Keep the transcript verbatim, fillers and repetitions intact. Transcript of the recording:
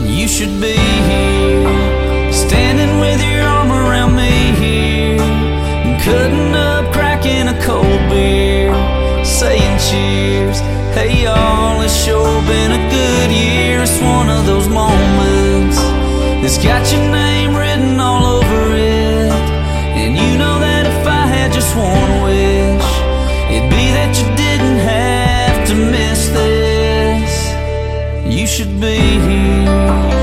You should be here, standing with your arm around me here, cutting up, cracking a cold beer, saying cheers. Hey y'all, it's sure been a good year. It's one of those moments that's got your name written all over it. And you know that if I had just one wish, it'd be that you didn't have to miss this. You should be here.